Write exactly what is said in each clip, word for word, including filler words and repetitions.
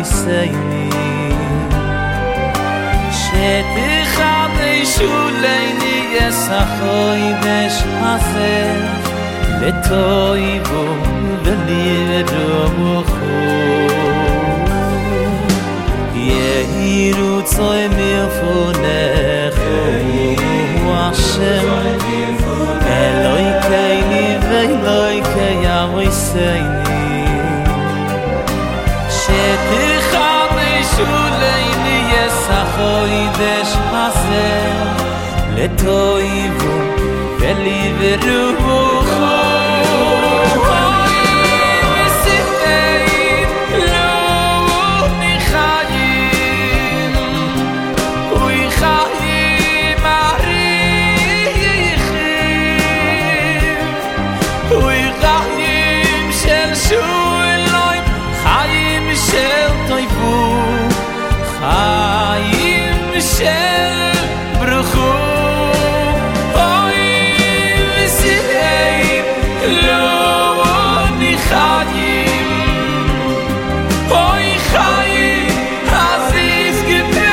יסייני שתחדשו ליני יסחוי בשחסר לטויבו ולרוחו יהירו צוי מלפונכו השם אלוהי קייני ואלוהי קיים יסייני שתחדשו ליני יסחוי בשחסר לטויבו ולרוחו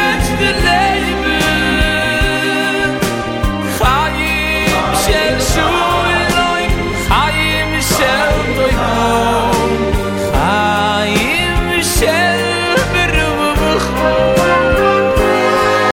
Shoot!